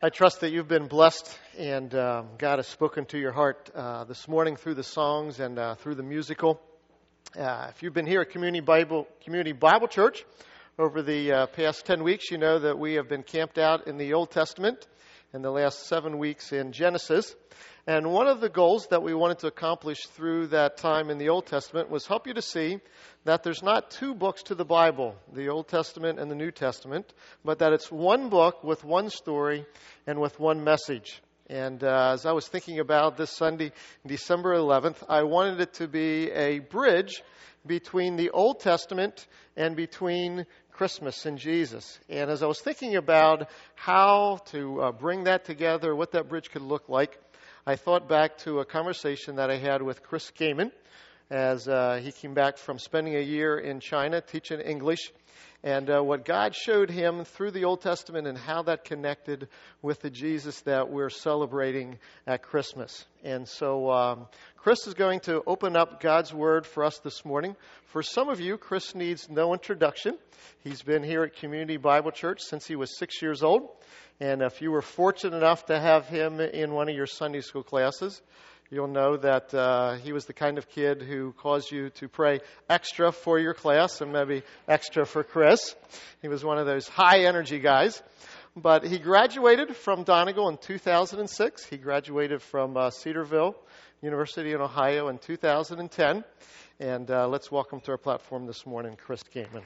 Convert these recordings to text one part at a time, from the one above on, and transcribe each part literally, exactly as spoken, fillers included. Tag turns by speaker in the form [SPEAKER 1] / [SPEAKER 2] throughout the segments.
[SPEAKER 1] I trust that you've been blessed and um, God has spoken to your heart uh, this morning through the songs and uh, through the musical. Uh, if you've been here at Community Bible Community Bible Church over the uh, past ten weeks, you know that we have been camped out in the Old Testament and the last seven weeks in Genesis. And one of the goals that we wanted to accomplish through that time in the Old Testament was help you to see that there's not two books to the Bible, the Old Testament and the New Testament, but that it's one book with one story and with one message. And uh, as I was thinking about this Sunday, December eleventh, I wanted it to be a bridge between the Old Testament and between Christmas and Jesus. And as I was thinking about how to uh, bring that together, what that bridge could look like, I thought back to a conversation that I had with Chris Kamen as uh, he came back from spending a year in China teaching English, and uh, what God showed him through the Old Testament and how that connected with the Jesus that we're celebrating at Christmas. And so um, Chris is going to open up God's Word for us this morning. For some of you, Chris needs no introduction. He's been here at Community Bible Church since he was six years old. And if you were fortunate enough to have him in one of your Sunday school classes, you'll know that uh, he was the kind of kid who caused you to pray extra for your class and maybe extra for Chris. He was one of those high-energy guys. But he graduated from Donegal in two thousand six. He graduated from uh, Cedarville University in Ohio in two thousand ten. And uh, let's welcome to our platform this morning, Chris Kamen.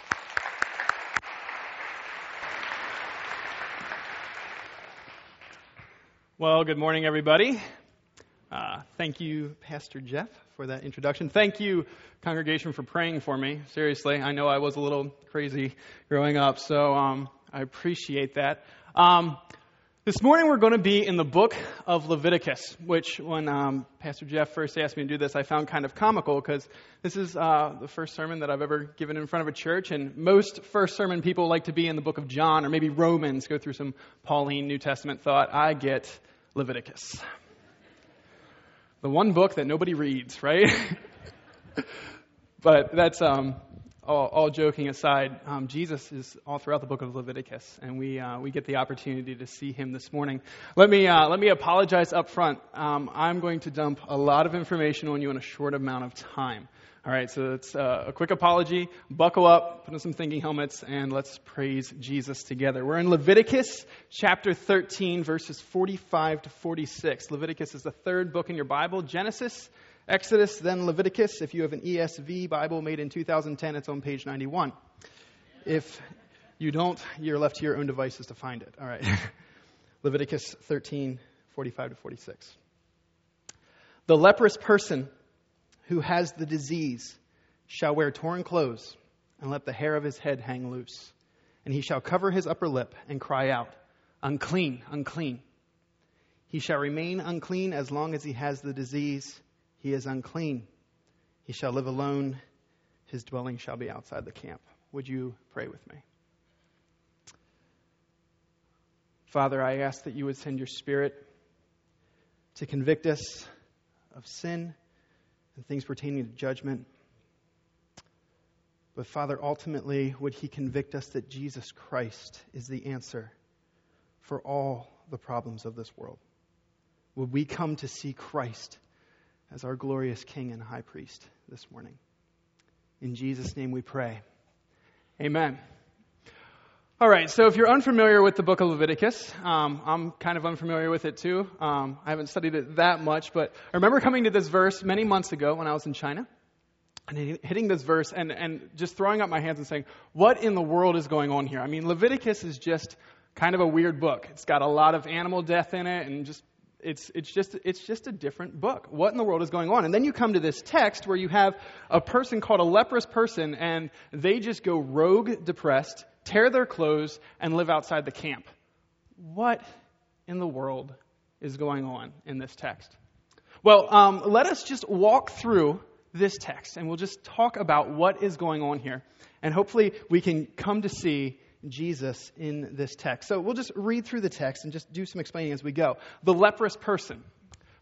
[SPEAKER 2] Well, good morning, everybody. Uh, thank you, Pastor Jeff, for that introduction. Thank you, congregation, for praying for me. Seriously, I know I was a little crazy growing up, so um, I appreciate that. Um, this morning, we're going to be in the book of Leviticus, which when um, Pastor Jeff first asked me to do this, I found kind of comical because this is uh, the first sermon that I've ever given in front of a church, and most first sermon people like to be in the book of John or maybe Romans, go through some Pauline New Testament thought. I get Leviticus. The one book that nobody reads, right? But that's um, all, all joking aside. Um, Jesus is all throughout the book of Leviticus, and we uh, we get the opportunity to see him this morning. Let me uh, let me apologize up front. Um, I'm going to dump a lot of information on you in a short amount of time. All right, so it's uh, a quick apology. Buckle up, put on some thinking helmets, and let's praise Jesus together. We're in Leviticus chapter thirteen, verses forty-five to forty-six. Leviticus is the third book in your Bible. Genesis, Exodus, then Leviticus. If you have an E S V Bible made in two thousand ten, it's on page ninety-one. If you don't, you're left to your own devices to find it. All right. Leviticus thirteen, forty-five to forty-six. The leprous person who has the disease shall wear torn clothes and let the hair of his head hang loose. And he shall cover his upper lip and cry out, unclean, unclean. He shall remain unclean as long as he has the disease. He is unclean. He shall live alone. His dwelling shall be outside the camp. Would you pray with me? Father, I ask that you would send your Spirit to convict us of sin and things pertaining to judgment. But Father, ultimately, would he convict us that Jesus Christ is the answer for all the problems of this world? Would we come to see Christ as our glorious King and High Priest this morning? In Jesus' name we pray. Amen. All right, so if you're unfamiliar with the book of Leviticus, um, I'm kind of unfamiliar with it too. Um, I haven't studied it that much, but I remember coming to this verse many months ago when I was in China, and hitting this verse and, and just throwing up my hands and saying, what in the world is going on here? I mean, Leviticus is just kind of a weird book. It's got a lot of animal death in it, and just it's it's just it's just a different book. What in the world is going on? And then you come to this text where you have a person called a leprous person, and they just go rogue depressed, tear their clothes, and live outside the camp. What in the world is going on in this text? Well, um, let us just walk through this text, and we'll just talk about what is going on here. And hopefully we can come to see Jesus in this text. So we'll just read through the text and just do some explaining as we go. The leprous person.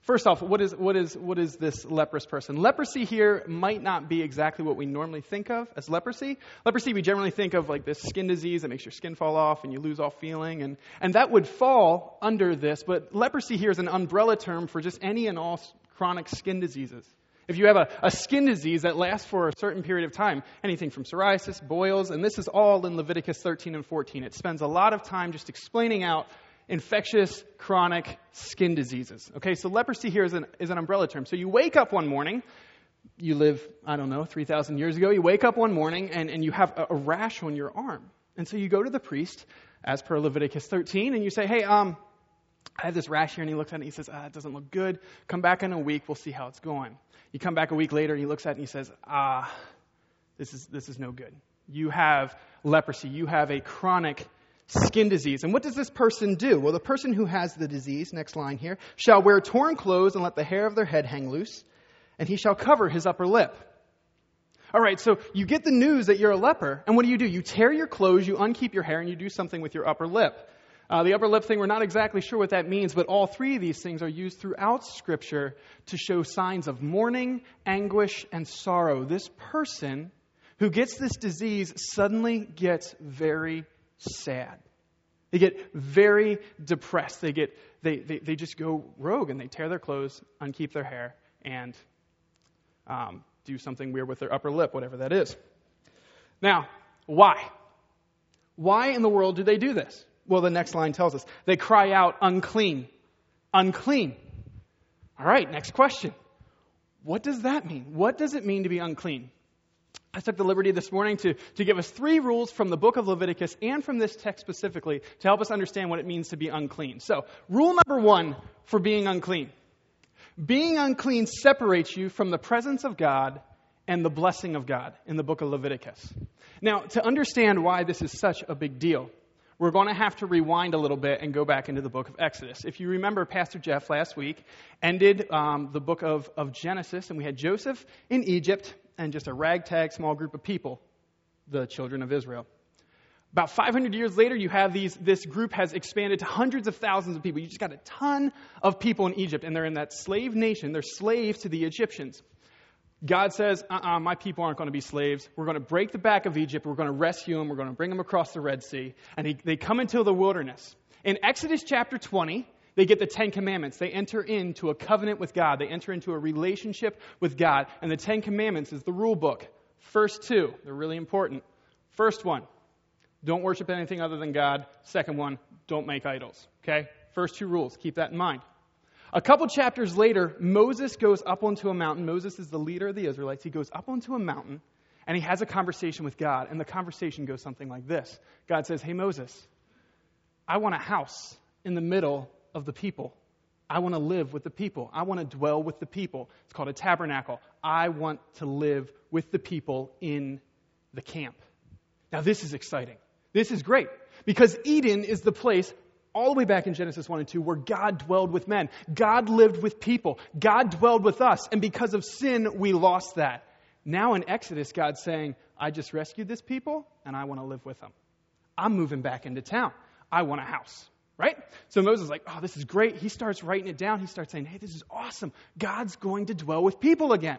[SPEAKER 2] First off, what is what is what is this leprous person? Leprosy here might not be exactly what we normally think of as leprosy. Leprosy, we generally think of like this skin disease that makes your skin fall off and you lose all feeling, and, and that would fall under this. But leprosy here is an umbrella term for just any and all chronic skin diseases. If you have a, a skin disease that lasts for a certain period of time, anything from psoriasis, boils, and this is all in Leviticus thirteen and fourteen. It spends a lot of time just explaining out infectious, chronic skin diseases. Okay, so leprosy here is an, is an umbrella term. So you wake up one morning, you live, I don't know, three thousand years ago, you wake up one morning and, and you have a, a rash on your arm. And so you go to the priest, as per Leviticus thirteen, and you say, hey, um, I have this rash here, and he looks at it and he says, ah, it doesn't look good. Come back in a week, we'll see how it's going. You come back a week later, and he looks at it and he says, ah, this is this is no good. You have leprosy. You have a chronic skin disease. And what does this person do? Well, the person who has the disease, next line here, shall wear torn clothes and let the hair of their head hang loose, and he shall cover his upper lip. All right, so you get the news that you're a leper, and what do you do? You tear your clothes, you unkeep your hair, and you do something with your upper lip. Uh, the upper lip thing, we're not exactly sure what that means, but all three of these things are used throughout Scripture to show signs of mourning, anguish, and sorrow. This person who gets this disease suddenly gets very sad. They get very depressed. They get they, they, they just go rogue and they tear their clothes, unkeep their hair, and um, do something weird with their upper lip, whatever that is. Now, why? Why in the world do they do this? Well, the next line tells us. They cry out, unclean. Unclean. All right, next question. What does that mean? What does it mean to be unclean? I took the liberty this morning to, to give us three rules from the book of Leviticus and from this text specifically to help us understand what it means to be unclean. So, rule number one for being unclean. Being unclean separates you from the presence of God and the blessing of God in the book of Leviticus. Now, to understand why this is such a big deal, we're going to have to rewind a little bit and go back into the book of Exodus. If you remember, Pastor Jeff last week ended um, the book of, of Genesis, and we had Joseph in Egypt and just a ragtag small group of people, the children of Israel. About five hundred years later, you have these. This group has expanded to hundreds of thousands of people. You just got a ton of people in Egypt, and they're in that slave nation. They're slaves to the Egyptians. God says, uh-uh, my people aren't going to be slaves. We're going to break the back of Egypt. We're going to rescue them. We're going to bring them across the Red Sea. And he, they come into the wilderness. In Exodus chapter twenty, they get the Ten Commandments. They enter into a covenant with God. They enter into a relationship with God. And the Ten Commandments is the rule book. First two, they're really important. First one, don't worship anything other than God. Second one, don't make idols. Okay? First two rules. Keep that in mind. A couple chapters later, Moses goes up onto a mountain. Moses is the leader of the Israelites. He goes up onto a mountain, and he has a conversation with God. And the conversation goes something like this. God says, hey, Moses, I want a house in the middle of the people. I want to live with the people. I want to dwell with the people. It's called a tabernacle. I want to live with the people in the camp. Now, this is exciting. This is great, because Eden is the place all the way back in Genesis one and two, where God dwelled with men. God lived with people. God dwelled with us. And because of sin, we lost that. Now in Exodus, God's saying, I just rescued this people, and I want to live with them. I'm moving back into town. I want a house. Right? So Moses is like, oh, this is great. He starts writing it down. He starts saying, hey, this is awesome. God's going to dwell with people again.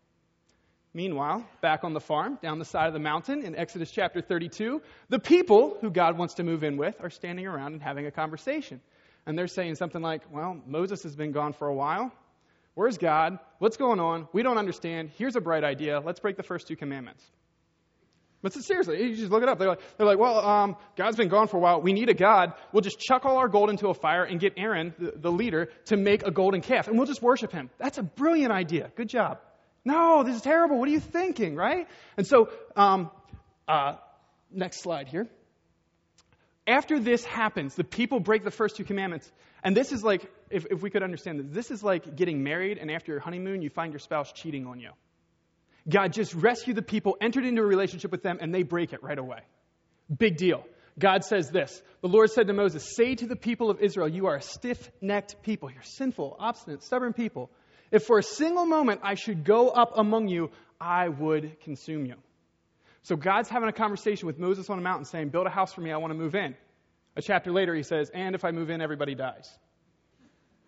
[SPEAKER 2] Meanwhile, back on the farm, down the side of the mountain, in Exodus chapter thirty-two, the people who God wants to move in with are standing around and having a conversation. And they're saying something like, well, Moses has been gone for a while. Where's God? What's going on? We don't understand. Here's a bright idea. Let's break the first two commandments. But seriously, you just look it up. They're like, they're like well, um, God's been gone for a while. We need a God. We'll just chuck all our gold into a fire and get Aaron, the, the leader, to make a golden calf. And we'll just worship him. That's a brilliant idea. Good job. No, this is terrible. What are you thinking, right? And so, um, uh, next slide here. After this happens, the people break the first two commandments. And this is like, if, if we could understand this, this is like getting married, and after your honeymoon, you find your spouse cheating on you. God just rescued the people, entered into a relationship with them, and they break it right away. Big deal. God says this. The Lord said to Moses, say to the people of Israel, you are a stiff-necked people. You're sinful, obstinate, stubborn people. If for a single moment I should go up among you, I would consume you. So God's having a conversation with Moses on a mountain saying, build a house for me, I want to move in. A chapter later he says, and if I move in, everybody dies.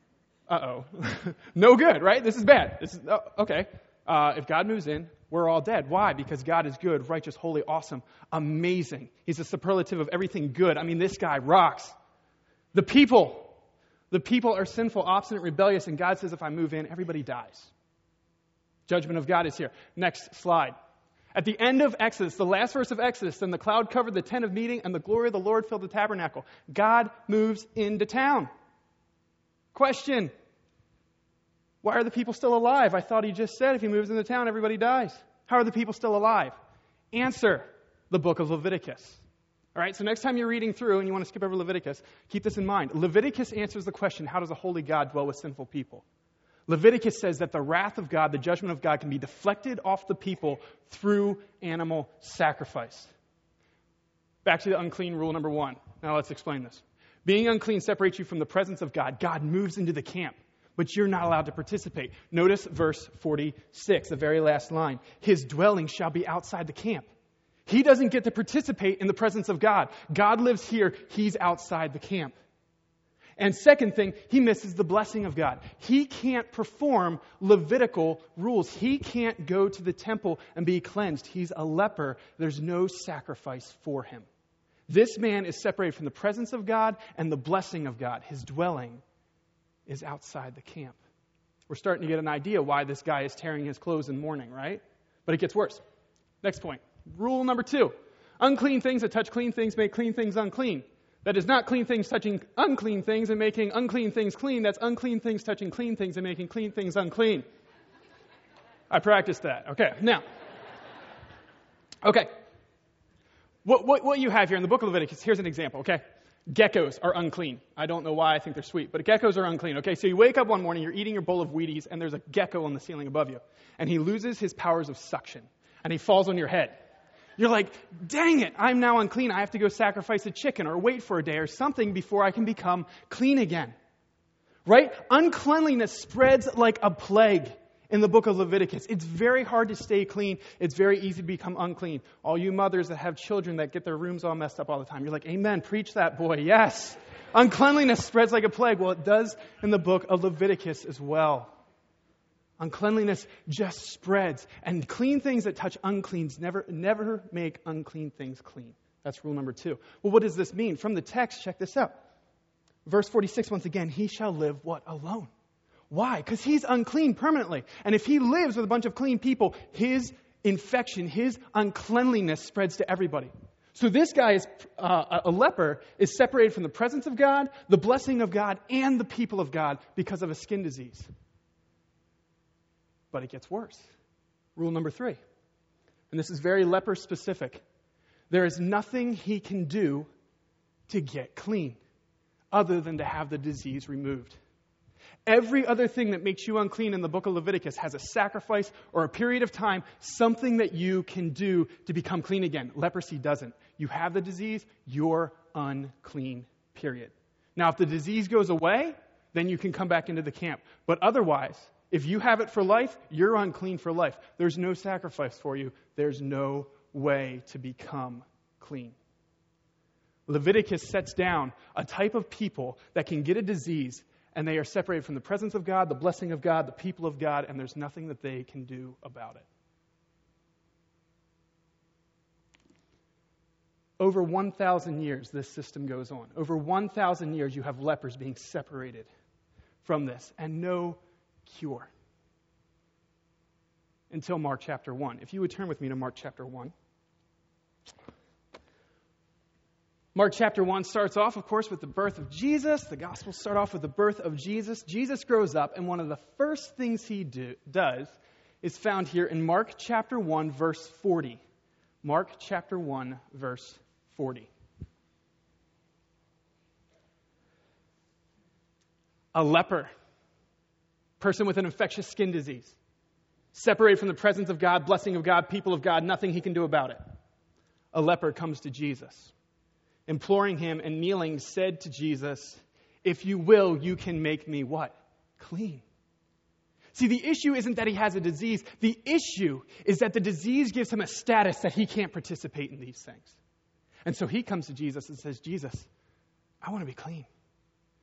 [SPEAKER 2] uh-oh. No good, right? This is bad. This is, oh, okay. Uh, if God moves in, we're all dead. Why? Because God is good, righteous, holy, awesome, amazing. He's a superlative of everything good. I mean, this guy rocks. The people, the people are sinful, obstinate, rebellious, and God says if I move in, everybody dies. Judgment of God is here. Next slide. At the end of Exodus, the last verse of Exodus, then the cloud covered the tent of meeting, and the glory of the Lord filled the tabernacle. God moves into town. Question. Why are the people still alive? I thought he just said if he moves into town, everybody dies. How are the people still alive? Answer. The book of Leviticus. All right, so next time you're reading through and you want to skip over Leviticus, keep this in mind. Leviticus answers the question, how does a holy God dwell with sinful people? Leviticus says that the wrath of God, the judgment of God, can be deflected off the people through animal sacrifice. Back to the unclean rule number one. Now let's explain this. Being unclean separates you from the presence of God. God moves into the camp, but you're not allowed to participate. Notice verse forty-six, the very last line. His dwelling shall be outside the camp. He doesn't get to participate in the presence of God. God lives here. He's outside the camp. And second thing, he misses the blessing of God. He can't perform Levitical rules. He can't go to the temple and be cleansed. He's a leper. There's no sacrifice for him. This man is separated from the presence of God and the blessing of God. His dwelling is outside the camp. We're starting to get an idea why this guy is tearing his clothes in mourning, right? But it gets worse. Next point. Rule number two. Unclean things that touch clean things make clean things unclean. That is not clean things touching unclean things and making unclean things clean. That's unclean things touching clean things and making clean things unclean. I practiced that. Okay, now. Okay. What, what, what you have here in the book of Leviticus, here's an example, okay? Geckos are unclean. I don't know why I think they're sweet, but geckos are unclean. Okay, so you wake up one morning, you're eating your bowl of Wheaties, and there's a gecko on the ceiling above you. And he loses his powers of suction. And he falls on your head. You're like, dang it, I'm now unclean. I have to go sacrifice a chicken or wait for a day or something before I can become clean again. Right? Uncleanliness spreads like a plague in the book of Leviticus. It's very hard to stay clean. It's very easy to become unclean. All you mothers that have children that get their rooms all messed up all the time, you're like, amen, preach that, boy, yes. Uncleanliness spreads like a plague. Well, it does in the book of Leviticus as well. Uncleanliness just spreads. And clean things that touch uncleans never, never make unclean things clean. That's rule number two. Well, what does this mean? From the text, check this out. Verse forty-six, once again, he shall live what? Alone. Why? Because he's unclean permanently. And if he lives with a bunch of clean people, his infection, his uncleanliness spreads to everybody. So this guy is uh, a leper, is separated from the presence of God, the blessing of God, and the people of God because of a skin disease. But it gets worse. Rule number three. And this is very leper specific. There is nothing he can do to get clean other than to have the disease removed. Every other thing that makes you unclean in the book of Leviticus has a sacrifice or a period of time, something that you can do to become clean again. Leprosy doesn't. You have the disease, you're unclean, period. Now, if the disease goes away, then you can come back into the camp. But otherwise, if you have it for life, you're unclean for life. There's no sacrifice for you. There's no way to become clean. Leviticus sets down a type of people that can get a disease, and they are separated from the presence of God, the blessing of God, the people of God, and there's nothing that they can do about it. Over one thousand years, this system goes on. Over one thousand years, you have lepers being separated from this, and no cure. Until Mark chapter one. If you would turn with me to Mark chapter one. Mark chapter one starts off, of course, with the birth of Jesus. The Gospels start off with the birth of Jesus. Jesus grows up, and one of the first things he do, does is found here in Mark chapter one, verse forty. Mark chapter one, verse forty. A leper, person with an infectious skin disease, separated from the presence of God, blessing of God, people of God, nothing he can do about it. A leper comes to Jesus, imploring him and kneeling, said to Jesus, "If you will, you can make me what? Clean." See, the issue isn't that he has a disease. The issue is that the disease gives him a status that he can't participate in these things. And so he comes to Jesus and says, "Jesus, I want to be clean.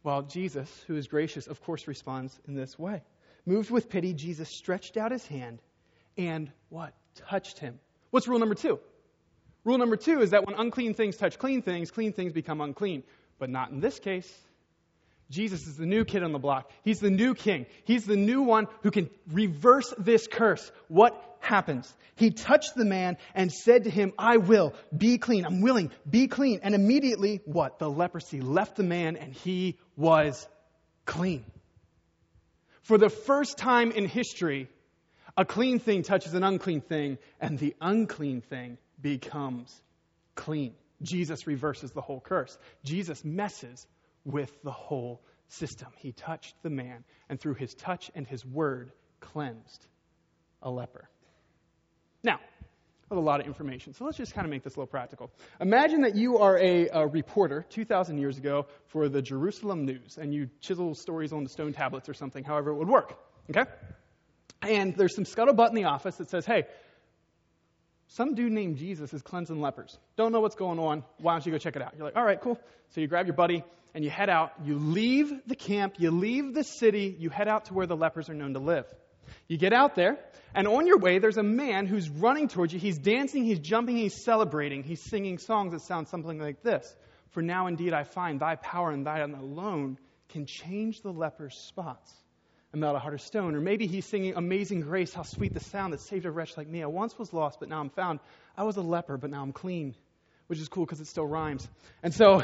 [SPEAKER 2] Well, Jesus, who is gracious, of course, responds in this way. Moved with pity, Jesus stretched out his hand and what? Touched him. What's rule number two? Rule number two is that when unclean things touch clean things, clean things become unclean. But not in this case. Jesus is the new kid on the block. He's the new king. He's the new one who can reverse this curse. What happens? He touched the man and said to him, I will, be clean. I'm willing, be clean. And immediately, what? The leprosy left the man and he was clean. For the first time in history, a clean thing touches an unclean thing and the unclean thing becomes clean. Jesus reverses the whole curse. Jesus messes with the whole system. He touched the man, and through his touch and his word, cleansed a leper. Now, I have a lot of information, so let's just kind of make this a little practical. Imagine that you are a, a reporter two thousand years ago for the Jerusalem News, and you chisel stories on the stone tablets or something, however it would work, okay? And there's some scuttlebutt in the office that says, hey, some dude named Jesus is cleansing lepers. Don't know what's going on. Why don't you go check it out? You're like, all right, cool. So you grab your buddy and you head out. You leave the camp. You leave the city. You head out to where the lepers are known to live. You get out there, and on your way, there's a man who's running towards you. He's dancing. He's jumping. He's celebrating. He's singing songs that sound something like this. For now, indeed, I find thy power and thine alone can change the leper's spots and melt a heart of stone. Or maybe he's singing Amazing Grace, how sweet the sound that saved a wretch like me. I once was lost, but now I'm found. I was a leper, but now I'm clean. Which is cool because it still rhymes. And so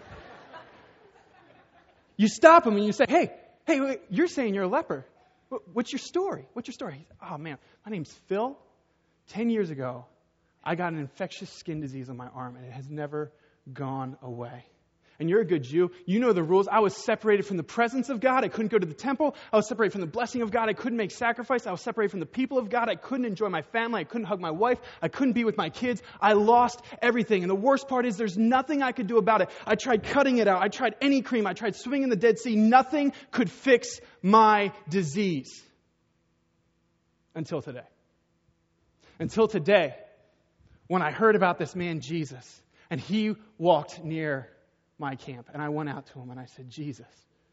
[SPEAKER 2] you stop him and you say, hey, hey, wait, you're saying you're a leper. What's your story? What's your story? Oh, man, my name's Phil. Ten years ago, I got an infectious skin disease on my arm, and it has never gone away. And you're a good Jew. You know the rules. I was separated from the presence of God. I couldn't go to the temple. I was separated from the blessing of God. I couldn't make sacrifice. I was separated from the people of God. I couldn't enjoy my family. I couldn't hug my wife. I couldn't be with my kids. I lost everything. And the worst part is there's nothing I could do about it. I tried cutting it out. I tried any cream. I tried swimming in the Dead Sea. Nothing could fix my disease. Until today. Until today, when I heard about this man, Jesus, and he walked near my camp. And I went out to him and I said, Jesus,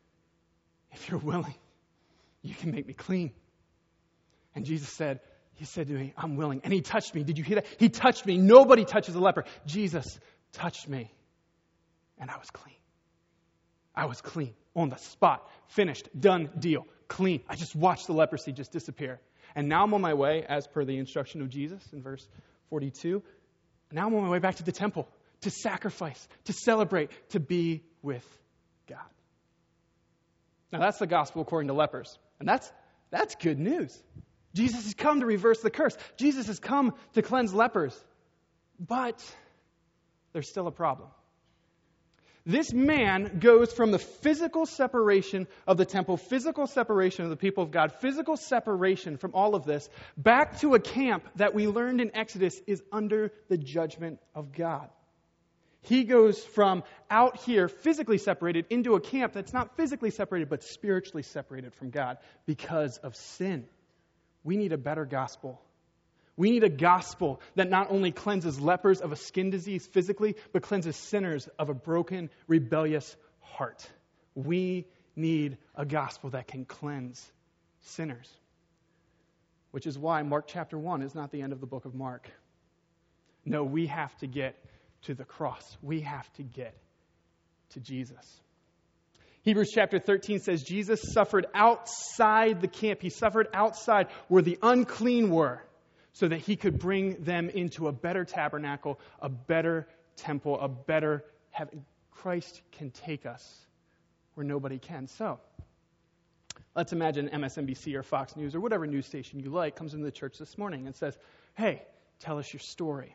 [SPEAKER 2] if you're willing, you can make me clean. And Jesus said, he said to me, I'm willing. And he touched me. Did you hear that? He touched me. Nobody touches a leper. Jesus touched me. And I was clean. I was clean. On the spot. Finished. Done. Deal. Clean. I just watched the leprosy just disappear. And now I'm on my way, as per the instruction of Jesus in verse forty-two. Now I'm on my way back to the temple. To sacrifice, to celebrate, to be with God. Now that's the gospel according to lepers. And that's that's good news. Jesus has come to reverse the curse. Jesus has come to cleanse lepers. But there's still a problem. This man goes from the physical separation of the temple, physical separation of the people of God, physical separation from all of this, back to a camp that we learned in Exodus is under the judgment of God. He goes from out here, physically separated, into a camp that's not physically separated, but spiritually separated from God because of sin. We need a better gospel. We need a gospel that not only cleanses lepers of a skin disease physically, but cleanses sinners of a broken, rebellious heart. We need a gospel that can cleanse sinners. Which is why Mark chapter one is not the end of the book of Mark. No, we have to get to the cross. We have to get to Jesus. Hebrews chapter thirteen says Jesus suffered outside the camp. He suffered outside where the unclean were so that he could bring them into a better tabernacle, a better temple, a better heaven. Christ can take us where nobody can. So, let's imagine M S N B C or Fox News or whatever news station you like comes into the church this morning and says, hey, tell us your story.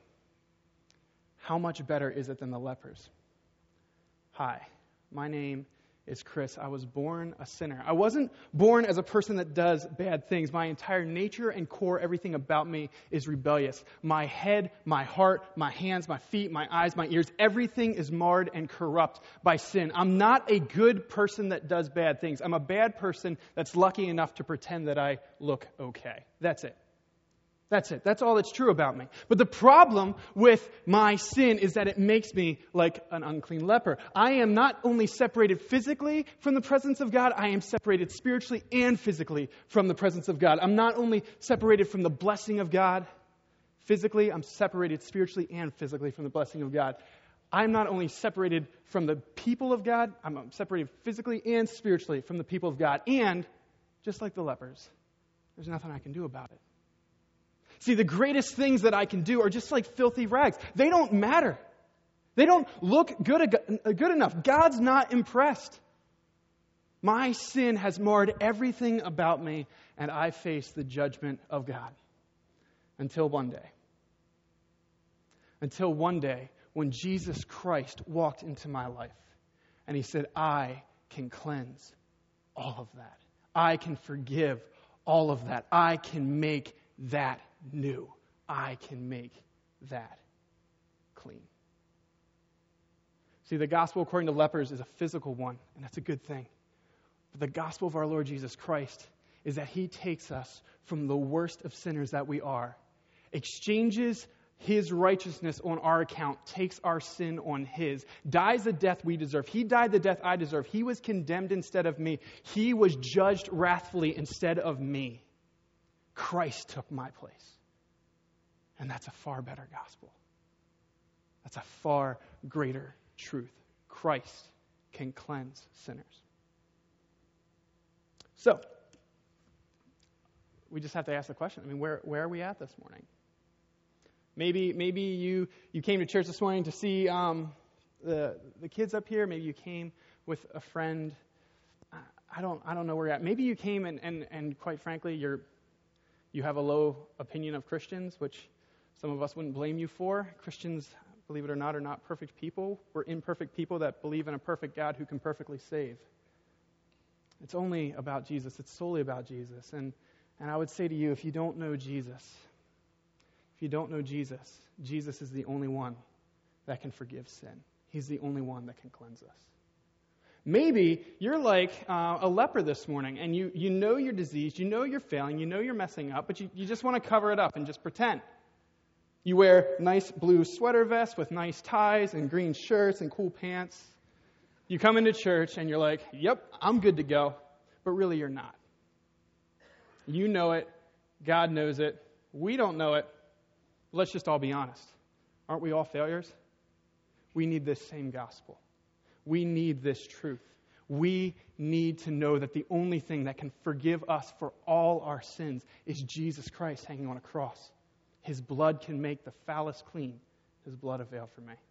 [SPEAKER 2] How much better is it than the lepers? Hi, my name is Chris. I was born a sinner. I wasn't born as a person that does bad things. My entire nature and core, everything about me is rebellious. My head, my heart, my hands, my feet, my eyes, my ears, everything is marred and corrupt by sin. I'm not a good person that does bad things. I'm a bad person that's lucky enough to pretend that I look okay. That's it. That's it. That's all that's true about me. But the problem with my sin is that it makes me like an unclean leper. I am not only separated physically from the presence of God, I am separated spiritually and physically from the presence of God. I'm not only separated from the blessing of God physically, I'm separated spiritually and physically from the blessing of God. I'm not only separated from the people of God, I'm separated physically and spiritually from the people of God. And just like the lepers, there's nothing I can do about it. See, the greatest things that I can do are just like filthy rags. They don't matter. They don't look good, good enough. God's not impressed. My sin has marred everything about me, and I face the judgment of God. Until one day. Until one day when Jesus Christ walked into my life, and He said, I can cleanse all of that. I can forgive all of that. I can make that new. I can make that clean. See, the gospel according to lepers is a physical one, and that's a good thing. But the gospel of our Lord Jesus Christ is that He takes us from the worst of sinners that we are, exchanges His righteousness on our account, takes our sin on His, dies the death we deserve. He died the death I deserve. He was condemned instead of me. He was judged wrathfully instead of me. Christ took my place. And that's a far better gospel. That's a far greater truth. Christ can cleanse sinners. So, we just have to ask the question, I mean, where, where are we at this morning? Maybe maybe you, you came to church this morning to see um, the the kids up here. Maybe you came with a friend. I don't I don't know where you're at. Maybe you came and, and, and quite frankly, you're you have a low opinion of Christians, which some of us wouldn't blame you for. Christians, believe it or not, are not perfect people. We're imperfect people that believe in a perfect God who can perfectly save. It's only about Jesus. It's solely about Jesus. And and I would say to you, if you don't know Jesus, if you don't know Jesus, Jesus is the only one that can forgive sin. He's the only one that can cleanse us. Maybe you're like uh, a leper this morning, and you, you know you're diseased, you know you're failing, you know you're messing up, but you, you just want to cover it up and just pretend. You wear nice blue sweater vests with nice ties and green shirts and cool pants. You come into church and you're like, yep, I'm good to go. But really you're not. You know it. God knows it. We don't know it. Let's just all be honest. Aren't we all failures? We need this same gospel. We need this truth. We need to know that the only thing that can forgive us for all our sins is Jesus Christ hanging on a cross. His blood can make the foulest clean. His blood availed for me.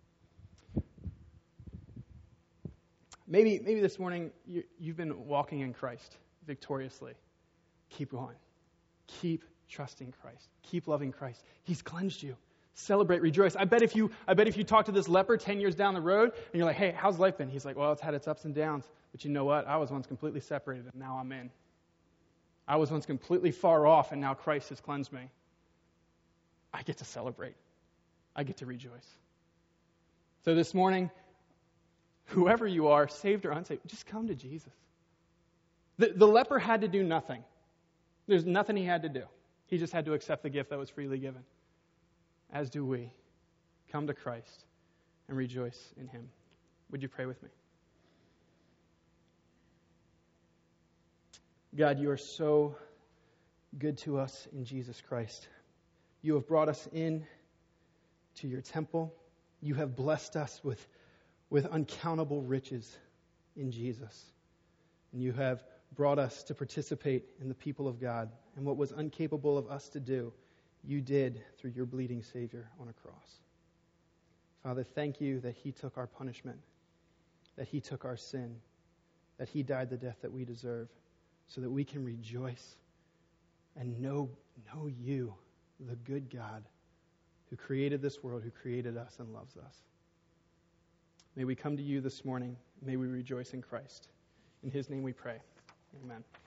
[SPEAKER 2] Maybe, maybe this morning you, you've been walking in Christ victoriously. Keep going. Keep trusting Christ. Keep loving Christ. He's cleansed you. Celebrate, rejoice. I bet if you I bet if you talk to this leper ten years down the road and you're like, hey, how's life been? He's like, well, it's had its ups and downs. But you know what? I was once completely separated and now I'm in. I was once completely far off and now Christ has cleansed me. I get to celebrate. I get to rejoice. So this morning, whoever you are, saved or unsaved, just come to Jesus. The, the leper had to do nothing. There's nothing he had to do. He just had to accept the gift that was freely given. As do we. Come to Christ and rejoice in Him. Would you pray with me? God, you are so good to us in Jesus Christ. You have brought us in to your temple. You have blessed us with, with uncountable riches in Jesus. And you have brought us to participate in the people of God. And what was incapable of us to do, you did through your bleeding Savior on a cross. Father, thank you that He took our punishment, that He took our sin, that He died the death that we deserve, so that we can rejoice and know, know you, the good God who created this world, who created us and loves us. May we come to you this morning. May we rejoice in Christ. In His name we pray. Amen.